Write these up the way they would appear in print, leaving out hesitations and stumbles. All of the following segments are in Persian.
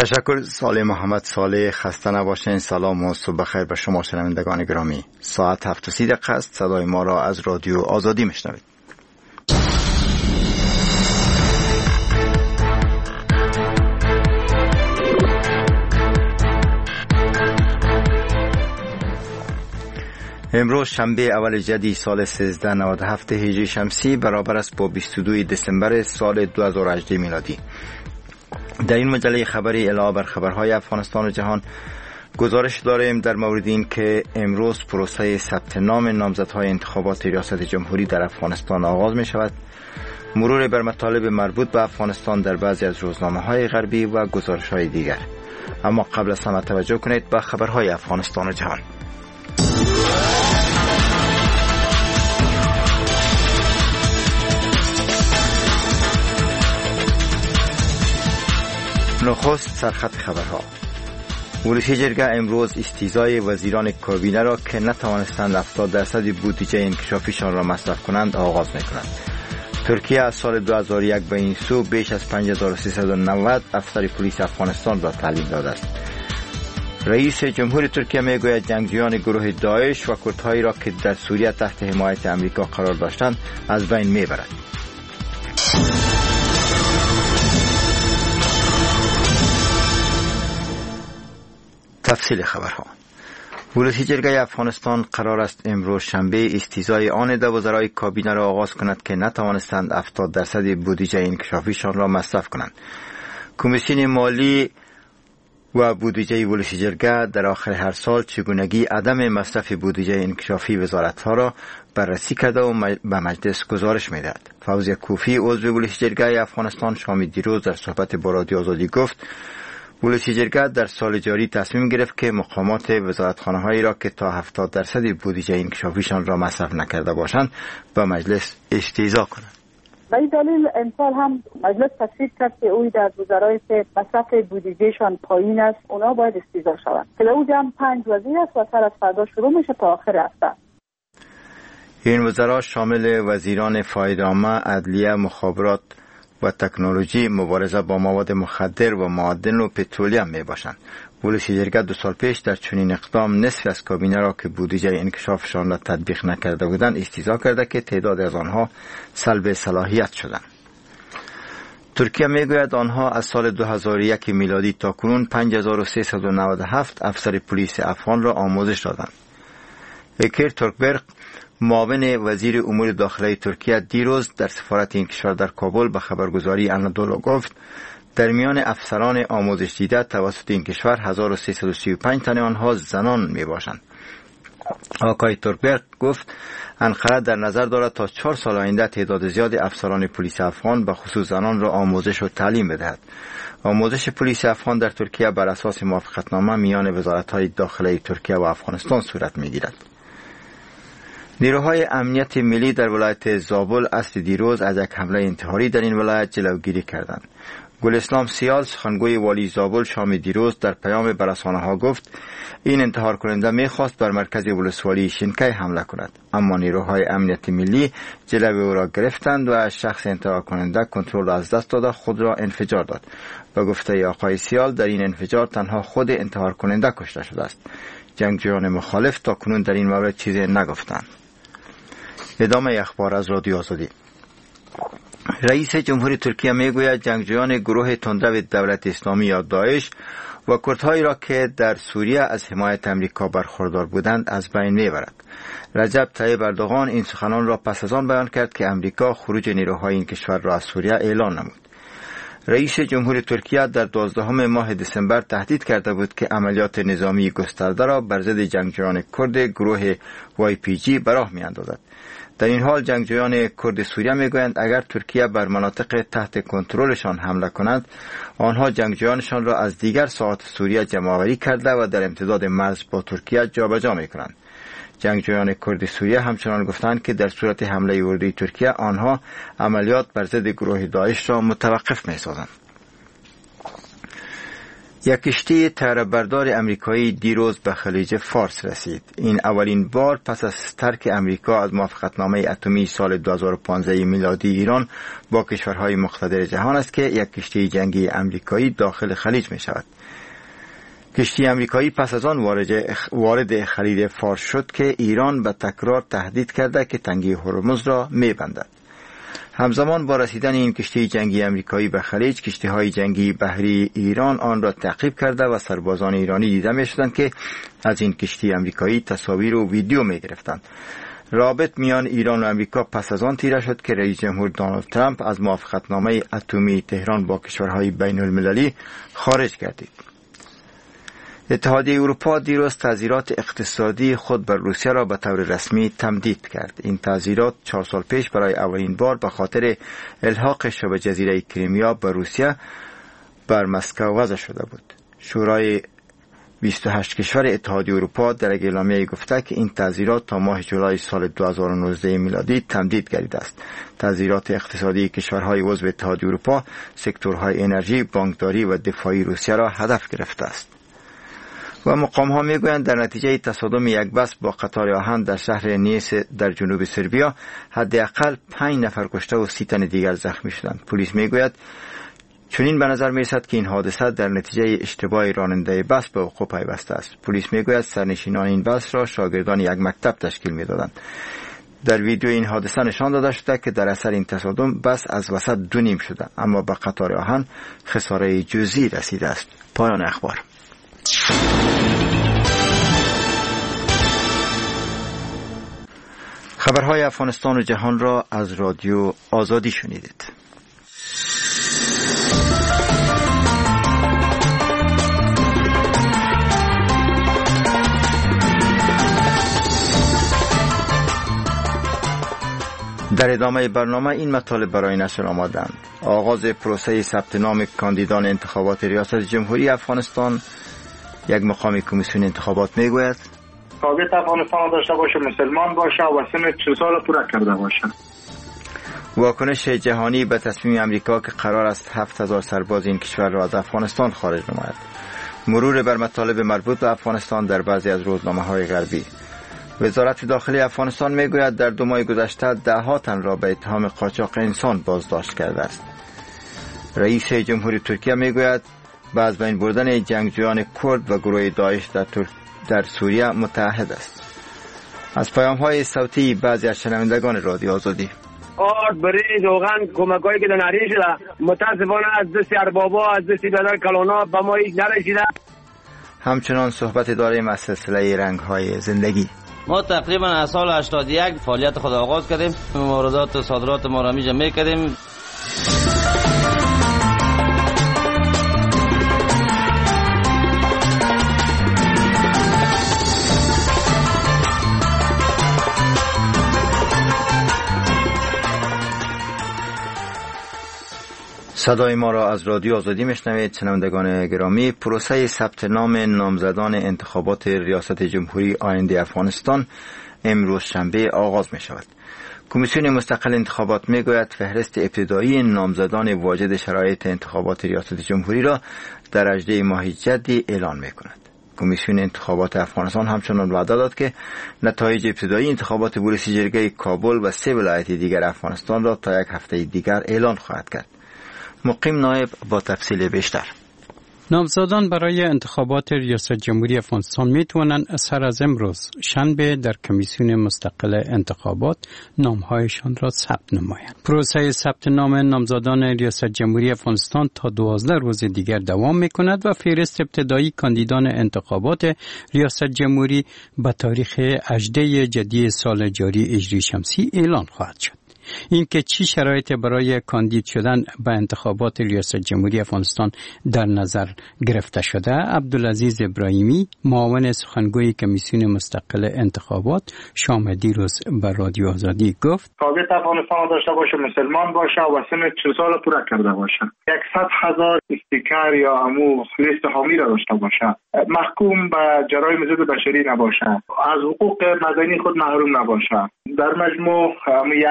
تشکر ساله محمد صالح. خسته نباشین. سلام و صبح بخیر به شما شنوندگان گرامی. ساعت 7:30 است. صدای ما را از رادیو آزادی میشنوید. امروز شنبه اول جدی سال 1397 هجری شمسی برابر است با 22 دسامبر سال 2018 میلادی. در این مجله خبری علاوه بر خبرهای افغانستان و جهان گزارش داریم در مورد این که امروز پروسه ثبت نام نامزدهای انتخابات ریاست جمهوری در افغانستان آغاز می شود. مرور بر مطالب مربوط به افغانستان در بعضی از روزنامه‌های غربی و گزارش‌های دیگر. اما قبل از همه توجه کنید به خبرهای افغانستان و جهان. نخست سرخط خبرها. ولسی جرگه امروز استیضای وزیران کابینه را که نتوانستند 70% بودجه انکشافیشان را مصرف کنند آغاز می‌کند. ترکیه از سال 2001 به این سو بیش از 5390 افسر پلیس افغانستان را تعلیم داده است. رئیس جمهور ترکیه میگوید جنگجویان گروه داعش و کردهایی را که در سوریه تحت حمایت آمریکا قرار داشتند از بین میبرد. تفصیل خبرها. ولسی جرگه افغانستان قرار است امروز شنبه استیضای آن دو وزرای کابینه را آغاز کند که نتوانستند 70% بودجه انکشافیشان را مصرف کنند. کمیسیون مالی و بودجه ولسی جرگه در آخر هر سال چگونگی عدم مصرف بودجه انکشافی وزارت‌ها را بررسی کرده و به مجلس گزارش می‌دهد. فوزیه کوفی عضو ولسی جرگه افغانستان شام دیروز در صحبت با رادیو آزادی گفت ولسی جرگه در سال جاری تصمیم گرفت که مقامات وزارتخانه‌هایی را که تا 70% بودجه انکشافیشان را مصرف نکرده باشند به مجلس استیضا کنند. به این دلیل امسال هم مجلس تصویب کرد که اوی در وزرایی که مصرف بودجهشان پایین است اونا باید استیضا شوند. که او جمع 5 وزیر است و سر از فردا شروع میشه تا آخر هفته. این وزرا شامل وزیران فایده عامه، عدلیه، مخابرات و تکنولوژی، مبارزه با مواد مخدر و معادن و پترولیم می باشند. ولسی جرگه 2 سال پیش در چنین اقدام نصف از کابینه را که بودجه انکشافشان را تطبیق نکرده بودند استیضا کرده که تعداد از آنها سلب صلاحیت شدند. ترکیه میگوید آنها از سال 2001 میلادی تا کنون 5397 افسر پلیس افغان را آموزش دادند. اکیر تورکبرگ معاون وزیر امور داخلی ترکیه دیروز در سفارت این کشور در کابل به خبرگزاری انادولو گفت در میان افسران آموزش دیده توسط این کشور 1335 تن آنها زنان می باشند. آقای تورکبرگ گفت انقره در نظر دارد تا 4 سال آینده تعداد زیاد افسران پلیس افغان به خصوص زنان را آموزش و تعلیم بدهد. آموزش پلیس افغان در ترکیه بر اساس موافقتنامه میان وزارت‌های داخلی ترکیه و افغانستان صورت می‌گیرد. نیروهای امنیت ملی در ولایت زابل اصل دیروز از یک حمله انتحاری در این ولایت جلوگیری کردند. گل اسلام سیال سخنگوی والی زابل شام دیروز در پیام به رسانه‌ها گفت این انتحار کننده می‌خواست بر مرکز ولسوالی شینکی حمله کند، اما نیروهای امنیت ملی جلوی او را گرفتند و شخص انتحار کننده کنترل را از دست داده خود را انفجار داد. به گفته آقای سیال در این انفجار تنها خود انتحار کننده کشته شده است. جنگجویان مخالف تا کنون در این مورد چیزی نگفتند. ادامه اخبار از رادیو آزادی. رئیس جمهور ترکیه میگوید جنگجویان گروه تندرو دولت اسلامی یا داعش و کردهایی را که در سوریه از حمایت آمریکا برخوردار بودند از بین میبرد. رجب طیب اردوغان این سخنان را پس از آن بیان کرد که آمریکا خروج نیروهای این کشور را از سوریه اعلان نمود. رئیس جمهور ترکیه در 12 ماه دسامبر تهدید کرده بود که عملیات نظامی گسترده را بر ضد جنگجویان کرد گروه YPG به راه می‌اندازد. در این حال جنگجویان کرد سوریه میگویند اگر ترکیه بر مناطق تحت کنترلشان حمله کند آنها جنگجویانشان را از دیگر ساحات سوریه جمع‌آوری کرده و در امتداد مرز با ترکیه جابجا میکنند. جنگجویان کرد سوریه همچنان گفتند که در صورت حمله اردوی ترکیه آنها عملیات بر ضد گروه داعش را متوقف می‌سازند. یک کشتی طیاره‌بردار امریکایی دیروز به خلیج فارس رسید. این اولین بار پس از ترک امریکا از موافقتنامه اتمی سال 2015 میلادی ایران با کشورهای مقتدر جهان است که یک کشتی جنگی امریکایی داخل خلیج می شود. کشتی امریکایی پس از آن وارد خلیج فارس شد که ایران به تکرار تهدید کرده که تنگه هرمز را می بندد. همزمان با رسیدن این کشتی جنگی امریکایی به خلیج، کشتی‌های جنگی بحری ایران آن را تعقیب کرده و سربازان ایرانی دیده می‌شدند که از این کشتی امریکایی تصاویر و ویدیو می‌گرفتند. رابط میان ایران و امریکا پس از آن تیره شد که رئیس جمهور دونالد ترامپ از موافقتنامه اتمی تهران با کشورهای بین‌المللی خارج گردید. اتحادیه اروپا دیروز تعزیرات اقتصادی خود بر روسیه را به طور رسمی تمدید کرد. این تعزیرات 4 سال پیش برای اولین بار به خاطر الحاق شبه جزیره کریمیا به روسیه بر مسکو وضع شده بود. شورای 28 کشور اتحادیه اروپا در یک اعلامیه گفته که این تعزیرات تا ماه جولای سال 2019 میلادی تمدید گردیده است. تعزیرات اقتصادی کشورهای عضو اتحادیه اروپا سکتورهای انرژی، بانکداری و دفاعی روسیه را هدف گرفته است. و مقام ها میگویند در نتیجه تصادم یک بس با قطار آهن در شهر نیس در جنوب سربیا حداقل 5 نفر کشته و 30 تن دیگر زخمی شدند. پلیس میگوید چنین به نظر میرسد که این حادثه در نتیجه اشتباه راننده بس به وقوع پیوسته است. پلیس میگوید سرنشینان این بس را شاگردان یک مکتب تشکیل میدادند. در ویدیو این حادثه نشان داده شده که در اثر این تصادم بس از وسط دو نیم شده، اما به قطار آهن خساره جزئی رسیده است. پایان اخبار. خبرهای افغانستان و جهان را از رادیو آزادی شنیدید. در ادامه برنامه این مطالب برای نشر آمدند. آغاز پروسه ثبت نام کاندیدان انتخابات ریاست جمهوری افغانستان. یک مقام کمیسیون انتخابات میگوید تارگت افغانستان داشته باشه، مسلمان باشه و سن 40 سال پورا کرده باشه. واکنش جهانی به تصمیم امریکا که قرار است 7000 سرباز این کشور را از افغانستان خارج نماید. مرور بر مطالب مربوط به افغانستان در بعضی از روزنامه‌های غربی. وزارت داخلی افغانستان میگوید در 2 ماه گذشته 10 تن را به اتهام قاچاق انسان بازداشت کرده است. رئیس جمهوری ترکیه میگوید با از بین بردن جنگجویان کرد و گروه داعش در سوریه متعهد است. از پیام‌های صوتی بعضی از شنوندگان رادیو آزادی. برای روغن کمکایی که نری شده متاسفانه از دست اربابا، از دست بدر کلانا به ما هیچ نرسیده. همچنان صحبت داریم از سلسله رنگ‌های زندگی. ما تقریبا از سال 81 فعالیت خود آغاز کردیم. واردات و صادرات ما را میجا میکردیم. صدای ما را از رادیو آزادی میشنوید. شنوندگان گرامی، پروسه ثبت نام نامزدان انتخابات ریاست جمهوری آینده افغانستان امروز شنبه آغاز می شود. کمیسیون مستقل انتخابات می گوید فهرست ابتدایی نامزدان واجد شرایط انتخابات ریاست جمهوری را در 18 ماه جدی اعلان می کند. کمیسیون انتخابات افغانستان همچنان وعده داد که نتایج ابتدایی انتخابات بورس جرگه کابل و 3 ولایت دیگر افغانستان را تا یک هفته دیگر اعلان خواهد کرد. مقیم نایب با تفصیل بیشتر. نامزدان برای انتخابات ریاست جمهوری افغانستان می توانند سر از امروز شنبه در کمیسیون مستقل انتخابات نامهایشان را ثبت نمایند. پروسه ثبت نام نامزدان ریاست جمهوری افغانستان تا 12 روز دیگر دوام می کند و فهرست ابتدایی کاندیدان انتخابات ریاست جمهوری به تاریخ 18 جدی سال جاری هجری شمسی اعلان خواهد شد. این که چی شرایط برای کاندید شدن به انتخابات ریاست جمهوری افغانستان در نظر گرفته شده، عبدالعزیز ابراهیمی معاون سخنگوی کمیسیون مستقل انتخابات شام دیروز به رادیو آزادی گفت تارگت افغانستان داشته باشه، مسلمان باشه و سن 40 سال پورا کرده باشه. 100,000 استیکر یا همو لیست حامی را داشته باشه، محکوم به جرایم ضد بشری نباشه، از حقوق مدنی خود محروم نباشه. در مجموع 1,000,000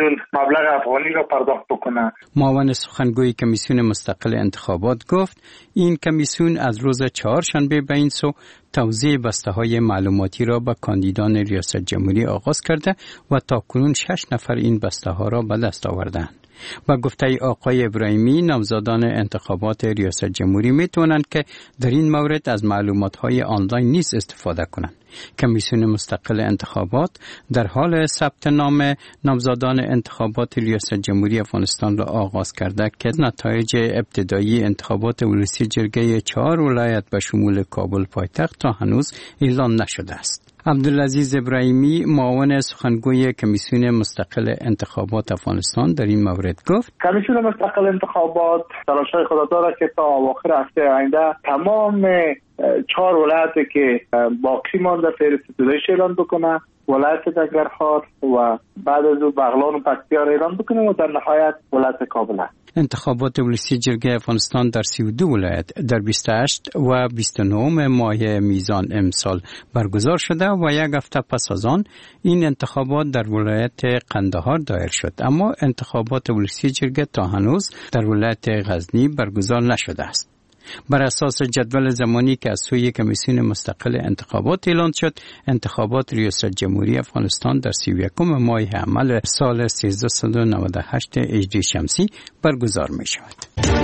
میلیون مبلغ افغانی را پرداخت بکنه. معاون سخنگوی کمیسیون مستقل انتخابات گفت این کمیسیون از روز چهارشنبه به این سو توزیع بسته‌های معلوماتی را به کاندیدان ریاست جمهوری آغاز کرده و تاکنون 6 نفر این بسته‌ها را به دست آوردند. با گفته آقای ابراهیمی، نامزدان انتخابات ریاست جمهوری میتونند که در این مورد از معلومات‌های آنلاین نیز استفاده کنند. کمیسیون مستقل انتخابات در حال ثبت نام نامزدان انتخابات ریاست جمهوری افغانستان را آغاز کرده که نتایج ابتدایی انتخابات ولسی جرگه 4 ولایت به شمول کابل پایتخت تا هنوز اعلام نشده است. عبدالعزیز ابراهیمی، معاون سخنگوی کمیسیون مستقل انتخابات افغانستان، در این مورد گفت: کمیسیون مستقل انتخابات تلاش‌های خود دارد که تا اواخر هفته آینده تمام 4 ولایتی که باقی مانده فهرست ابتداییش اعلان بکنه، ولایت ننگرهار و بعد از او بغلان و پکتیار اعلان بکنه و در نهایت ولایت کابل. انتخابات ولسی جرگه افغانستان در 32 ولایت در 28 و 29 ماه میزان امسال برگزار شده و یک هفته پس از آن این انتخابات در ولایت قندهار دایر شد، اما انتخابات ولسی جرگه تا هنوز در ولایت غزنی برگزار نشده است. بر اساس جدول زمانی که از سوی کمیسیون مستقل انتخابات اعلان شد، انتخابات ریاست جمهوری افغانستان در 31 ماه حمل سال 1398 هجری شمسی برگزار می شود.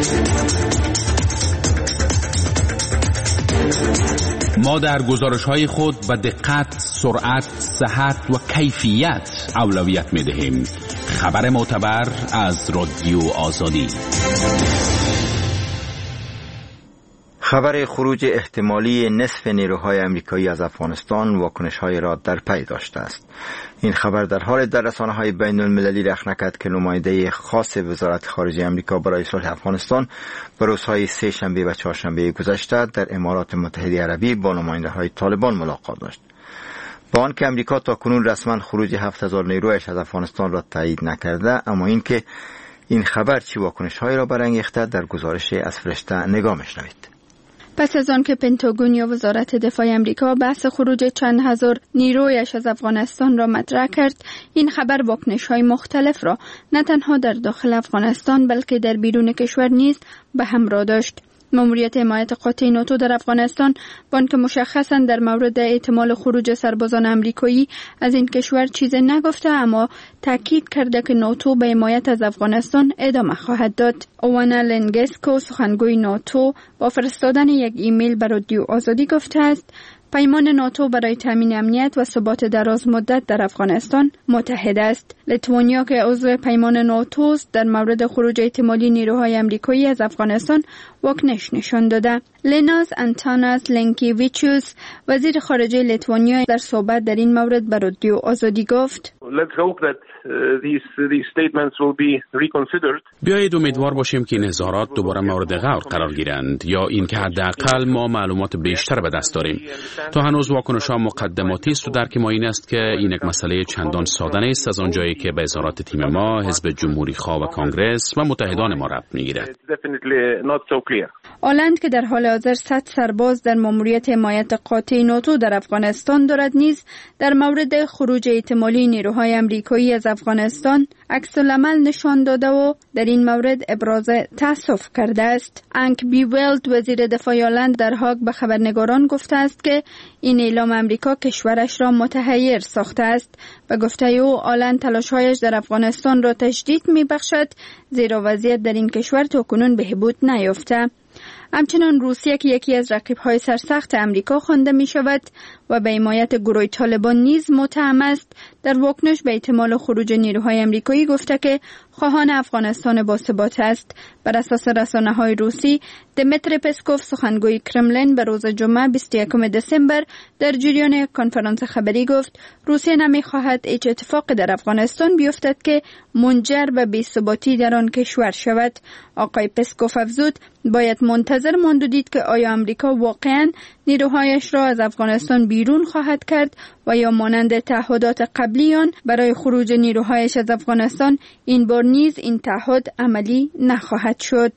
ما در گزارش‌های خود به دقت، سرعت، صحت و کیفیت اولویت می‌دهیم. خبر معتبر از رادیو آزادی. خبر خروج احتمالی نصف نیروهای امریکایی از افغانستان واکنش‌های را در پی داشته است. این خبر در حال در رسانه‌های بین‌المللی رخ نکرد که نماینده خاص وزارت خارجه امریکا برای صلح افغانستان به روزهای سه شنبه و چهارشنبه گذشته در امارات متحده عربی با نماینده‌های طالبان ملاقات داشت. با آنکه امریکا تاکنون رسما خروج 7000 نیرویش از افغانستان را تایید نکرده، اما اینکه این خبر چه واکنش‌هایی را برانگیخته در گزارش از فرشته نگاه می‌شنوید. پس از آن که پنتاگون یا وزارت دفاع امریکا بحث خروج چند هزار نیرویش از افغانستان را مطرح کرد، این خبر واکنش‌های مختلف را نه تنها در داخل افغانستان بلکه در بیرون کشور نیز به همراه داشت. ماموریت حمایت قاطع ناتو در افغانستان با آنکه مشخصاً در مورد احتمال خروج سربازان امریکایی از این کشور چیزی نگفته، اما تاکید کرده که ناتو به حمایت از افغانستان ادامه خواهد داد. اوانا لنگسکو، سخنگوی ناتو، با فرستادن یک ایمیل به رادیو آزادی گفته است: پیمان ناتو برای تامین امنیت و ثبات دراز مدت در افغانستان متحد است. لیتوانیا که عضو پیمان ناتو است در مورد خروج احتمالی نیروهای امریکایی از افغانستان واکنش نشان داده. لیناس انتاناس لنکیویچوس، وزیر خارجه لیتوانیا، در صحبت در این مورد به رادیو آزادی گفت: بیایید امیدوار باشیم که این اظهارات دوباره مورد غور قرار گیرند یا اینکه حداقل ما معلومات بیشتر به دست داریم. تا هنوز واکنش‌ها مقدماتی است و درک ما این است که این یک مسئله چندان ساده نیست، از آنجایی که به اظهارات تیم ما، حزب جمهوری خواه و کانگرس و متحدان ما ربط می‌گیرد. آلند که در حال حاضر 100 سرباز در ماموریت حمایت قاطع ناتو در افغانستان دارد، نیز در مورد خروج احتمالی نیروهای امریکایی از افغانستان عکس‌العمل نشان داده و در این مورد ابراز تأسف کرده است. انک بیولد، وزیر دفاع آلند، در هاگ به خبرنگاران گفته است که این اعلام امریکا کشورش را متحیر ساخته است. به گفته او، آلند تلاش‌هایش در افغانستان را تجدید می‌بخشد، زیرا وضعیت در این کشور تاکنون بهبود نیافته. همچنان روسیه که یکی از رقیب‌های سرسخت امریکا خوانده می‌شود و به حمایت گروه طالبان نیز متهم است، در واکنش به احتمال خروج نیروهای امریکایی گفته که خواهان افغانستان باثبات است. بر اساس رسانه‌های روسی، دمیتری پسکوف، سخنگوی کرملین، به روز جمعه 21 دسامبر در جریان کنفرانس خبری گفت روسیه نمی‌خواهد هیچ اتفاقی در افغانستان بیفتد که منجر به بی‌ثباتی در آن کشور شود. آقای پسکوف افزود باید منتظر ماند و دید که آیا امریکا واقعاً نیروهایش را از افغانستان بیرون خواهد کرد و یا مانند تعهدات قبلی آن برای خروج نیروهایش از افغانستان این بار نیز این تعهد عملی نخواهد شد.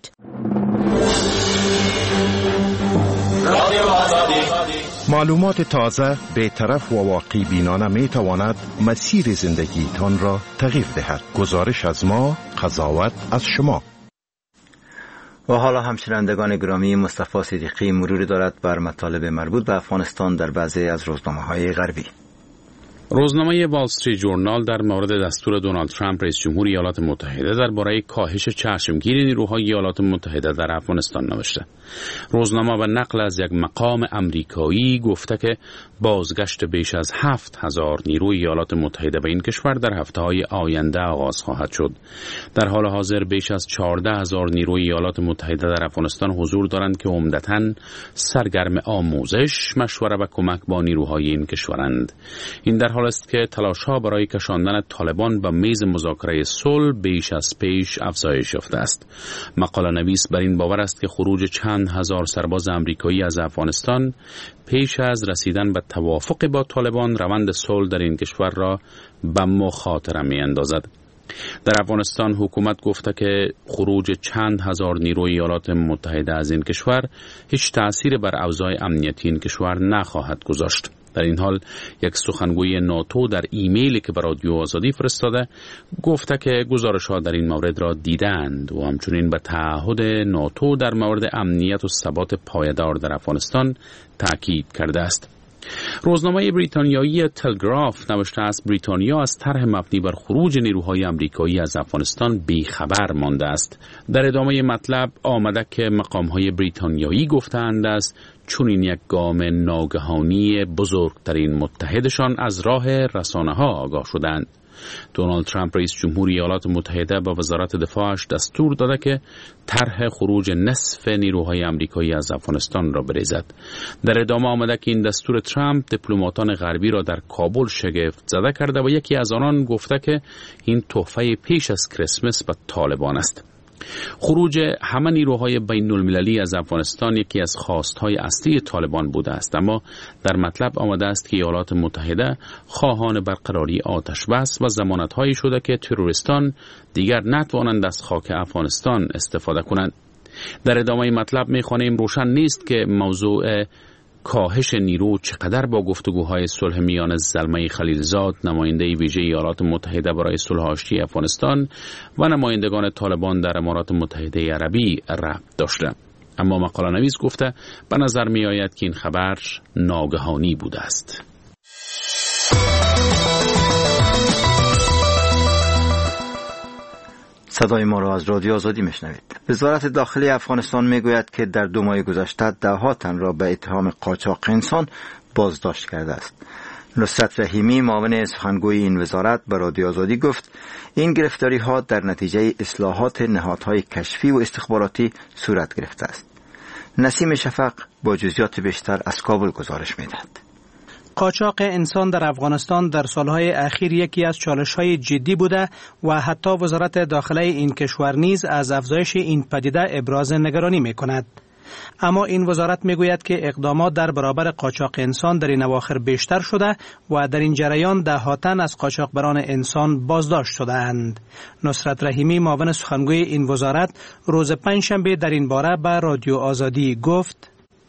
معلومات تازه بی‌طرف و واقعی بینانه می تواند مسیر زندگی تان را تغییر دهد. گزارش از ما، قضاوت از شما. و حالا همشنوندگان گرامی، مصطفی صدیقی مروری دارد بر مطالب مربوط به افغانستان در بعضی از روزنامه‌های غربی. روزنامه وال استریت ژورنال در مورد دستور دونالد ترامپ رئیس جمهور ایالات متحده درباره کاهش چشمگیر نیروهای ایالات متحده در افغانستان نوشته. روزنامه به نقل از یک مقام امریکایی گفته که بازگشت بیش از 7,000 نیروی ایالات متحده به این کشور در هفته‌های آینده آغاز خواهد شد. در حال حاضر بیش از 14,000 نیروی ایالات متحده در افغانستان حضور دارند که عمدتاً سرگرم آموزش، مشوره و کمک با نیروهای این کشورند. این در حال است که تلاش‌ها برای کشاندن طالبان به میز مذاکره صلح بیش از پیش افزایش یافته است. مقاله نویس بر این باور است که خروج چند هزار سرباز آمریکایی از افغانستان پیش از رسیدن به توافق با طالبان روند صلح در این کشور را به مخاطره می‌اندازد. در افغانستان حکومت گفته که خروج چند هزار نیروی ایالات متحده از این کشور هیچ تأثیر بر اوضاع امنیتی این کشور نخواهد گذاشت. در این حال یک سخنگوی ناتو در ایمیلی که به رادیو آزادی فرستاده گفته که گزارش‌ها در این مورد را دیدند و همچنین به تعهد ناتو در مورد امنیت و ثبات پایدار در افغانستان تاکید کرده است. روزنامه بریتانیایی تلگراف نوشته است بریتانیا از طرح مبنی بر خروج نیروهای آمریکایی از افغانستان بیخبر مانده است. در ادامه مطلب آمده که مقام‌های بریتانیایی گفتند است چون این یک گام ناگهانی بزرگترین متحدشان از راه رسانه‌ها آگاه شدند. دونالد ترامپ رئیس جمهور ایالات متحده به وزارت دفاعش دستور داده که طرح خروج نصف نیروهای آمریکایی از افغانستان را بریزد. در ادامه آمده که این دستور ترامپ دیپلماتان غربی را در کابل شگفت زده کرده و یکی از آنان گفته که این تحفه پیش از کریسمس به طالبان است. خروج همه نیروهای بین المللی از افغانستان یکی از خواستهای اصلی طالبان بوده است، اما در مطلب آمده است که ایالات متحده خواهان برقراری آتش بس و ضمانت‌هایی شده که تروریستان دیگر نتوانند از خاک افغانستان استفاده کنند. در ادامه مطلب می‌خوانیم روشن نیست که موضوع کاهش نیرو چقدر با گفتگوهای صلح میان زلمه خلیلزاد نماینده ویژه ایالات متحده برای صلح آشتی افغانستان و نمایندگان طالبان در امارات متحده عربی ربط داشته. اما مقاله نویس گفته به نظر می آید که این خبر ناگهانی بوده است. صدای ما را از رادیو آزادی میشنوید. وزارت داخلی افغانستان میگوید که در 2 ماه گذشته 10 تن را به اتهام قاچاق انسان بازداشت کرده است. نصرت رحیمی معاون سخنگوی این وزارت به رادیو آزادی گفت این گرفتاری ها در نتیجه اصلاحات نهادهای کشفی و استخباراتی صورت گرفته است. نسیم شفق با جزئیات بیشتر از کابل گزارش میدهد. قاچاق انسان در افغانستان در سالهای اخیر یکی از چالش‌های جدی بوده و حتی وزارت داخلی این کشور نیز از افزایش این پدیده ابراز نگرانی می‌کند. اما این وزارت میگوید که اقدامات در برابر قاچاق انسان در این اواخر بیشتر شده و در این جریان 10 تن از قاچاقبران انسان بازداشت شده‌اند. نصرت رحیمی معاون سخنگوی این وزارت روز پنجشنبه در این باره به رادیو آزادی گفت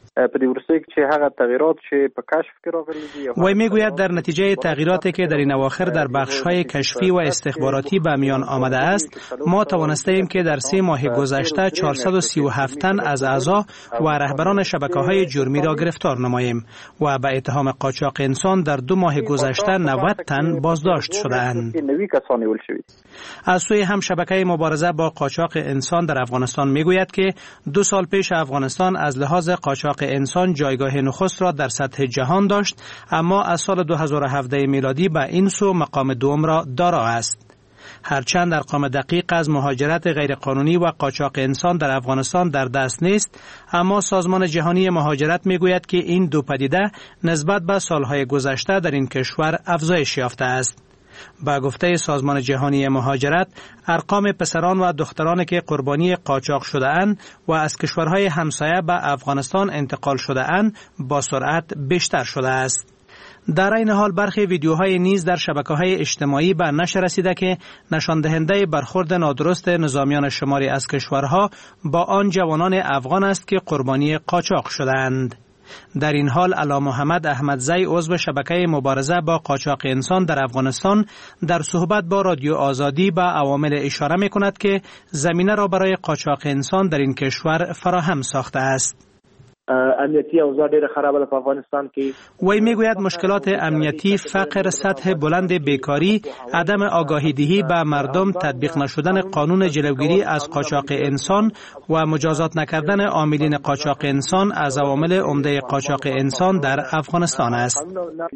وی میگوید در نتیجه تغییراتی که در این اواخر در بخش‌های کشفی و استخباراتی به میان آمده است، ما توانستیم که در 3 ماه گذشته 437 تن از اعضا و رهبران شبکه‌های جرمی را گرفتار نماییم و به اتهام قاچاق انسان در 2 ماه گذشته 90 تن بازداشت شده‌اند. از سوی هم شبکه مبارزه با قاچاق انسان در افغانستان میگوید که 2 سال پیش افغانستان از لحاظ قاچاق انسان جایگاه نخست را در سطح جهان داشت، اما از سال 2017 میلادی به این سو مقام دوم را دارا است. هرچند ارقام دقیق از مهاجرت غیرقانونی و قاچاق انسان در افغانستان در دست نیست، اما سازمان جهانی مهاجرت میگوید که این 2 پدیده نسبت به سالهای گذشته در این کشور افزایش یافته است. با گفته سازمان جهانی مهاجرت، ارقام پسران و دختران که قربانی قاچاق شده اند و از کشورهای همسایه به افغانستان انتقال شده اند با سرعت بیشتر شده است. در این حال برخی ویدیوهای نیز در شبکه‌های اجتماعی به نشر رسیده که نشان دهنده برخورد نادرست نظامیان شماری از کشورها با آن جوانان افغان است که قربانی قاچاق شدند. در این حال علا محمد احمدزی عضو شبکه مبارزه با قاچاق انسان در افغانستان در صحبت با رادیو آزادی به عوامل اشاره می‌کند که زمینه را برای قاچاق انسان در این کشور فراهم ساخته است. امنیتی اوضاع ډیره خرابه په افغانستان کې. وی میگوید مشکلات امنیتی، فقر، سطح بلند بیکاری، عدم آگاهی دهی به مردم، تطبیق نشدن قانون جلوگیری از قاچاق انسان و مجازات نکردن عاملین قاچاق انسان از عوامل عمده قاچاق انسان در افغانستان است.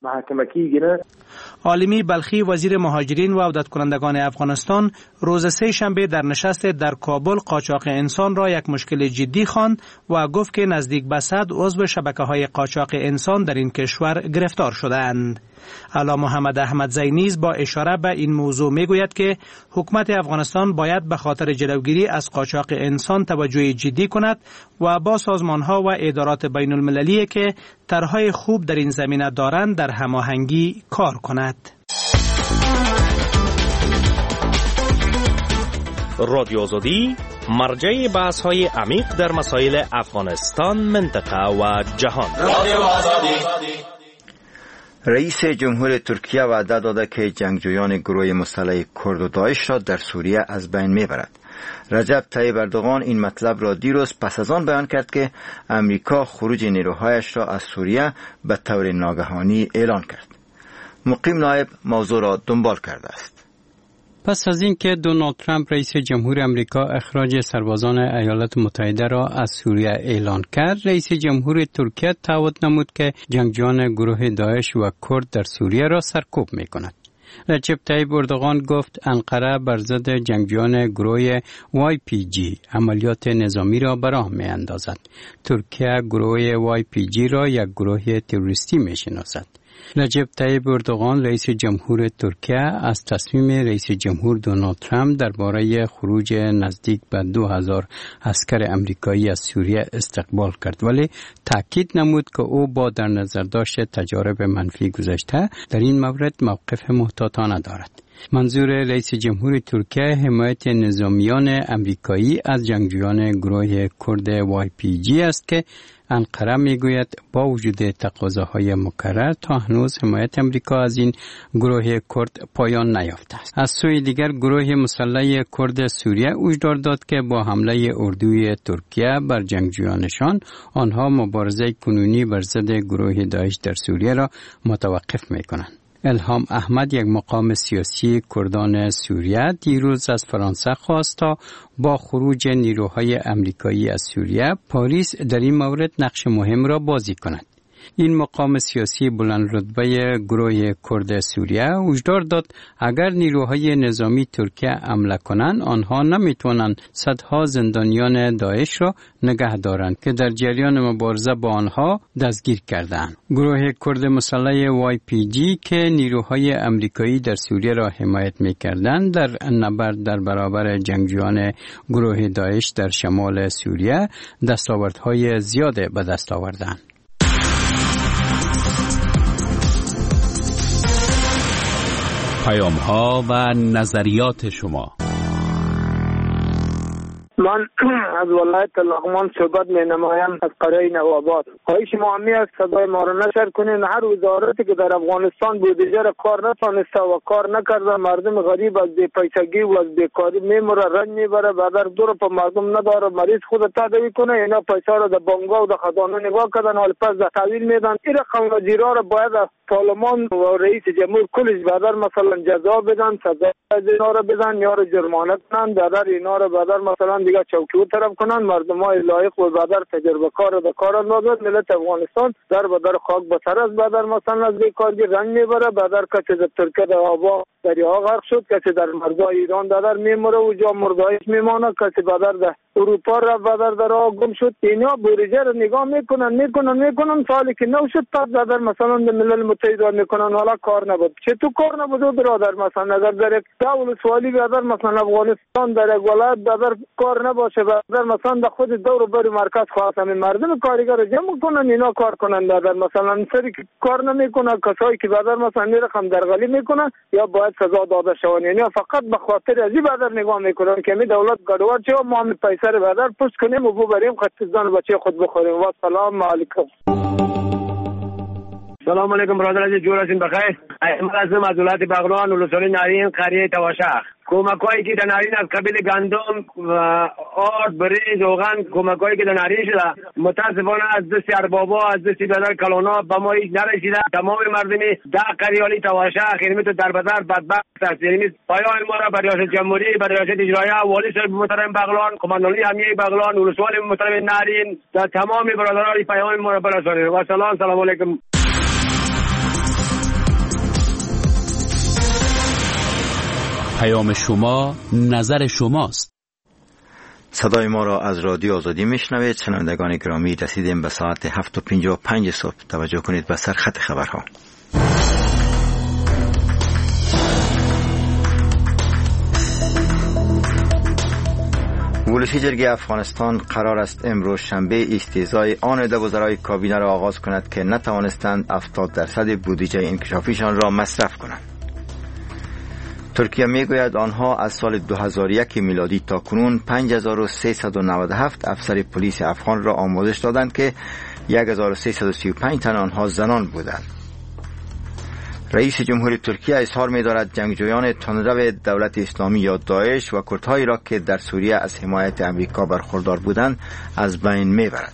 عالمی بلخی وزیر مهاجرین و عودت کنندگان افغانستان روز سه شنبه در نشست در کابل قاچاق انسان را یک مشکل جدی خواند و گفت که نزدیک به 100 عضو شبکه‌های قاچاق انسان در این کشور گرفتار شدند. علا محمد احمدزی نیز با اشاره به این موضوع میگوید که حکومت افغانستان باید به خاطر جلوگیری از قاچاق انسان توجه جدی کند و با سازمان‌ها و ادارات بین المللی که طرح‌های خوب در این زمینه دارند در هماهنگی کار کند. رادیو آزادی مرجع بحث‌های عمیق در مسائل افغانستان، منطقه و جهان. رئیس جمهور ترکیه وعده داده که جنگجویان گروه مسلح کرد و داعش را در سوریه از بین میبرد. رجب طیب اردوغان این مطلب را دیروز پس از آن بیان کرد که امریکا خروج نیروهایش را از سوریه به طور ناگهانی اعلان کرد. مقیم نایب موضوع را دنبال کرده است. پس از اینکه دونالد ترامپ رئیس جمهور امریکا اخراج سربازان ایالات متحده را از سوریه اعلان کرد، رئیس جمهور ترکیه تعهد نمود که جنگجویان گروه داعش و کرد در سوریه را سرکوب می‌کند. رجب طیب اردوغان گفت انقره بر ضد جنگجویان گروه YPG عملیات نظامی را به راه می‌اندازد. ترکیه گروه YPG را یک گروه تروریستی می‌شناسد. رجب طیب اردوغان رئیس جمهور ترکیه از تصمیم رئیس جمهور دونالد ترامپ درباره خروج نزدیک به 2000 عسکر امریکایی از سوریه استقبال کرد، ولی تاکید نمود که او با در نظر داشت تجارب منفی گذشته در این مورد موقف محتاطانه دارد. منظور رئیس جمهور ترکیه حمایت نظامیان امریکایی از جنگجویان گروه کرد YPG است که انقره میگوید با وجود تقاضاهای مکرر تا هنوز حمایت امریکا از این گروه کرد پایان نیافته است. از سوی دیگر گروه مسلح کرد سوریه هشدار داد که با حمله اردوی ترکیه بر جنگجویانشان آنها مبارزه کنونی بر ضد گروه داعش در سوریه را متوقف میکنند. الهام احمد، یک مقام سیاسی کردان سوریه، دیروز از فرانسه خواست تا با خروج نیروهای امریکایی از سوریه پاریس در این مورد نقش مهم را بازی کند. این مقام سیاسی بلند رتبه گروه کرد سوریه هشدار داد اگر نیروهای نظامی ترکیه حمله کنند آنها نمیتوانند صدها زندانیان داعش را نگه دارند که در جریان مبارزه با آنها دستگیر کردند. گروه کرد مسلح YPG که نیروهای امریکایی در سوریه را حمایت می‌کردند در نبرد در برابر جنگجویان گروه داعش در شمال سوریه دستاوردهای زیاد به دست آوردند. پیام‌ها و نظریات شما. من از ولایت لغمان صحبت می نمایم از قریه نوآباد. خواهش ما همی است صدای ما را نشر کنین. هر وزارتی که در افغانستان بودجه را کار نتانسته و کار نکرده، مردم غریب از بی‌پیسگی و از بیکاری میموره، رنج میبره، بعد دور په مردم نداره، مریض خود تداوی کنه. اینا پیسه را در بانک‌ها و در خزانه نگاه کردن، حال پس در تحویل میدن. این رقم وزیرا را باید از پارلمان و رئیس جمهور کلش بعدر مثلا جزا بدن، سزا اینا را بدن یا را جرمانه کنن، بعدر اینا را بعدر مثلا دیگه چوکیو طرف کنن. مردمای لایق و بعدر تجربه کار به کار اندازد. ملت افغانستان در بدر خاک بسر است، بعدر مثلا از بیکاری رنج میبره، بعدر کسی در ترکیه در آبا دریا غرق شد، کسی در مرزهای ایران در میموره و جا مردایش میمانه، کسی بعدر در اروپا را بعدر در آب گم شد. اینا بودجه را نگاه میکنن سالی که نو شد پس بعدر مثلا در ملل متحد میکنن، حالا کار نبود. چه تو کار نبود برادر؟ مثلا اگر در یک دول سوالی بعدر مثلا افغانستان در یک ولایت بعدر کار نباشه، بعدر مثلا در خود دور و بر مرکز خواستم مردم کارگر جمع کنن، اینا کار کنن. بعدر مثلا سری کار نمیکنه، کسایی که بعدر مثلا رقم درغلی میکنن یا باید سزا داده شون. یعنی فقط به خاطر ازی بعدر نگاه میکنن که می دولت گډوډ چه ما می پیسې بعدر پوس کنیم و ببریم خطزان بچه خود بخوریم. و سلام علیکم. سلام علیکم برادر عزیز، جور هستین بخیر؟ احمد هستم از ولایت بغلان، ولسوالی نارین، قریه تواشخ. کمکایی که در نارین از قبیل گندم و آرد، برنج، روغن کمکایی که در نارین شده متاسفانه از دست اربابا، از دست بدر کلانا به ما هیچ نرسیده. تمام مردمی در قریه تواشخ یعنی تو در بدر بدبخت است. یعنی پایان ما را بر ریاست جمهوری، بر ریاست اجرایه، والی صاحب محترم بغلان، قماندانی امنیه بغلان، ولسوالی محترم نارین، در تمام برادران پیام ما را برسانید. و سلام علیکم. پیام شما نظر شماست. صدای ما را از رادیو آزادی میشنوید. شنوندگان گرامی، رسیدیم به ساعت 7:55 صبح. توجه کنید به سرخط خبرها. ولسی جرگه افغانستان قرار است امروز شنبه استیضای آن عده وزرای کابینه را آغاز کند که نتوانستند 70% بودجه انکشافیشان را مصرف کنند. ترکیه میگوید آنها از سال 2001 میلادی تا کنون 5397 افسر پلیس افغان را آموزش دادند که 1335 تن آنها زنان بودند. رئیس جمهوری ترکیه اظهار می‌دارد جنگجویان تندرو دولت اسلامی یا داعش و کردهایی را که در سوریه از حمایت امریکا برخوردار بودند از بین میبرد.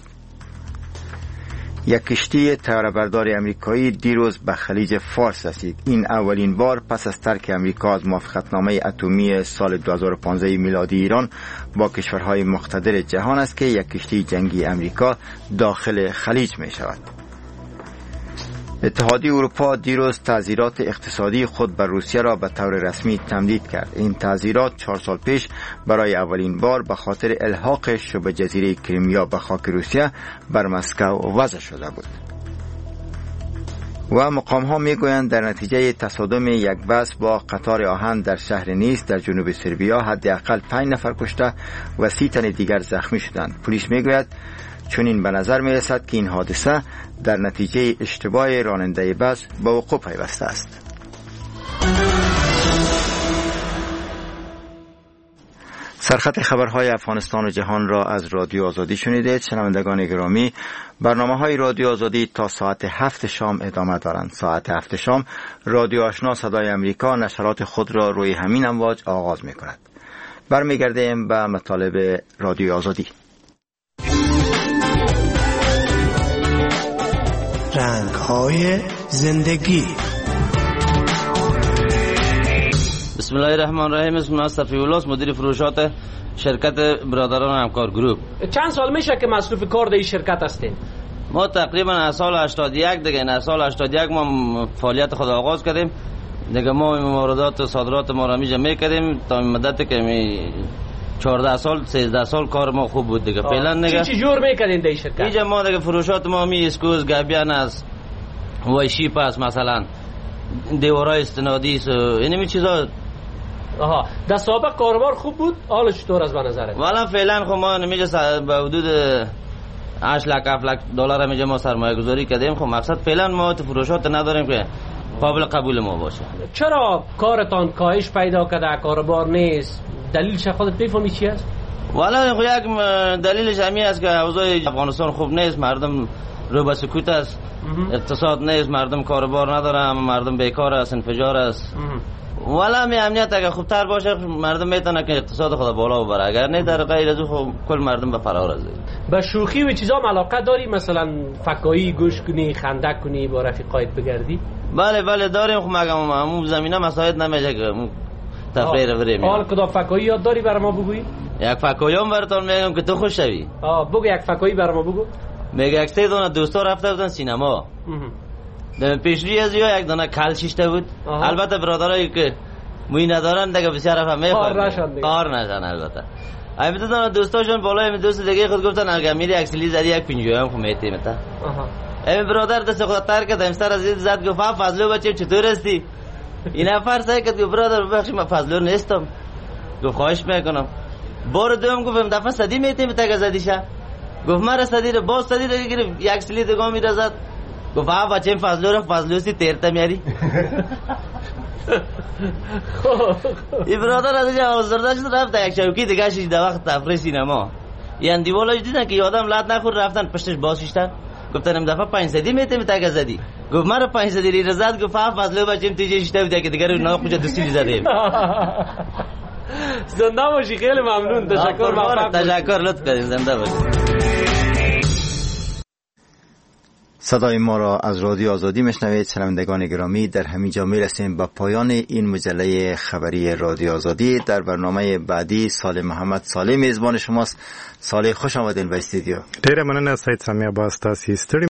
یک کشتی طیاره‌بردار امریکایی دیروز به خلیج فارس رسید. این اولین بار پس از ترک امریکا از موافقتنامه اتمی سال 2015 میلادی ایران با کشورهای مقتدر جهان است که یک کشتی جنگی امریکا داخل خلیج می شود. اتحادیه اروپا دیروز تعزیرات اقتصادی خود بر روسیه را به طور رسمی تمدید کرد. این تعزیرات 4 سال پیش برای اولین بار به خاطر الحاق شبه جزیره کریمیا به خاک روسیه بر مسکو وضع شده بود. و مقام‌ها میگویند در نتیجه تصادم یک بس با قطار آهن در شهر نیس در جنوب سربیا حداقل 5 نفر کشته و 30 تن دیگر زخمی شدند. پلیس میگوید چون این به نظر می رسد که این حادثه در نتیجه اشتباه راننده بس به وقوع پیوسته است. سرخط خبرهای افغانستان و جهان را از رادیو آزادی شنیدید. شنوندگان گرامی، برنامه‌های رادیو آزادی تا ساعت 7 شام ادامه دارند. ساعت 7 شام رادیو آشنا صدای امریکا نشرات خود را روی همین امواج آغاز می کند. برمیگردیم به مطالب رادیو آزادی. رنگ‌های زندگی. بسم الله الرحمن الرحیم. اسم من صفی الله، مدیر فروشات شرکت برادران همکار گروپ. چند سال میشه که مصروف کار در این شرکت هستین؟ ما تقریبا از سال 81 دیگه، از سال 81 ما فعالیت خود آغاز کردیم دیگه. ما واردات و صادرات ما را میجا میکردیم تا مدت که 14 سال 13 سال کار ما خوب بود دیگه. فعلا دیگه چی جور میکردین در این شرکت؟ اینجا ما دیگه فروشات ما می اسکوز گابیان است، وایشی پاس مثلا دیوارای استنادی یعنی می چیزا. آها، در سابق کاروبار خوب بود، حالا چطور از به نظرت؟ والا فعلا خب ما نمیجا به حدود 8 لک 7 لک دلار میجا ما سرمایه گذاری کردیم. خب مقصد فعلا ما تو فروشات نداریم که قابل قبول ما باشه. چرا کارتان کاهش پیدا کرده، کاروبار نیست؟ دلیلش خودت میفهمی چی است؟ والا یک دلیلش همین است که اوضاع افغانستان خوب نیست، مردم رو به سکوت است، اقتصاد نیست، مردم کاروبار ندارن، مردم بیکار است، انفجار است. والا می امنیت اگه خوبتر باشه مردم میتونه که اقتصاد خود بالا ببره، اگر نه در غیر از او کل مردم به فرار است. به شوخی و چیزا علاقه داری؟ مثلا فکایی گوش کنی، خنده کنی، با رفیقایت بگردی؟ بله داریم. خب مگه اون زمینه مساعد نمیشه که تفریح رو بریم. حال کدام فکایی یاد داری برام بگویی؟ یک فکایی هم براتون میگم که تو خوش شوی. بگو یک فکایی برام بگو. میگه یک سه دونه دوستا رفته بودن سینما. در پیشروی از یک دونه کل شیشته بود. البته برادرایی که موی ندارن دیگه بسیار رفت میخواد کار نشن. البته همین دو دونه دوستاشون بالای همین دوست دیگه خود گفتن اگه میری اکسلی زدی یک پنجوی هم خو میتیم تا. همین برادر دست خود تر کرد، همسر از این زد گفت فضلو بچه چطور هستی؟ این نفر سعی کرد گفت برادر ببخشید من فضلو نیستم. گفت خواهش میکنم. بار دوم گفتم دفعه صدی میتیم تا که زدیشه. گفت مرا صدی رو باز صدی رو گرفت یک سلی دیگه میره زد. گفت بچه فضلو سی تیرتا میاری. این برادر از اینجا آزرده شد رفت یک چوکی دیگه شیش در وقت تفریح سینما. این دیوالاش دیدن که یادم لط نخور رفتن پشتش باز شیشتن. گفتم دفعه 500 میتیم تاگ زدی. گفت مرا 500 لیره زد. گفت فضل بچم تیجه شته بود که دیگه نه کجا دوستی زدیم. زنده باشی، خیلی ممنون. تشکر لطف کردین. زنده باشی. صدای ما را از رادیو آزادی میشنوید. شنوندگان گرامی، در همین جا میرسیم به پایان این مجله خبری رادیو آزادی. در برنامه بعدی صالح محمد صالح میزبان شماست. صالح خوش آمدین به استودیو. ډیره مننه سید سامی عباس، تاسو ستړي